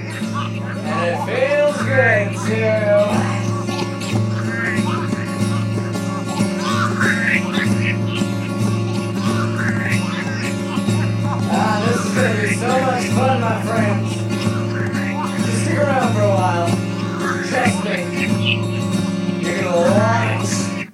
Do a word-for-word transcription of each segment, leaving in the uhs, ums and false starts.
And it feels great too. Ah, this is gonna be so much fun, my friends. Just stick around for a while. Trust me. You're gonna love it.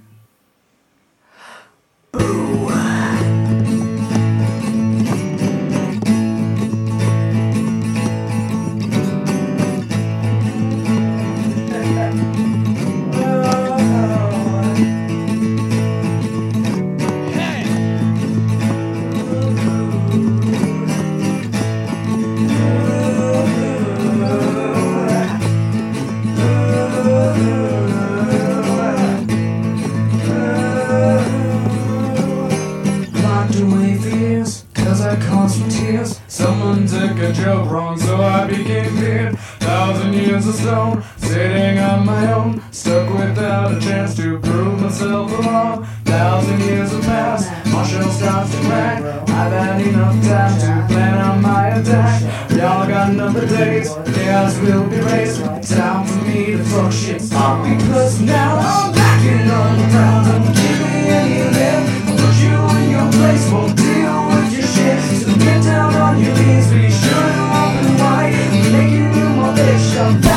Someone took a joke wrong, so I became feared. Thousand years of stone, sitting on my own, stuck without a chance to prove myself wrong. Thousand years have passed, my shell starts to crack. I've had enough time to plan on my attack. Y'all got another days, chaos will be raised. Time for me to fuck shit up, because now I'm backing on the ground. Don't give me any of them, I'll put you in your place, won't deal with your shit. So get down on your knees, be sure to open wide, making you my bitch.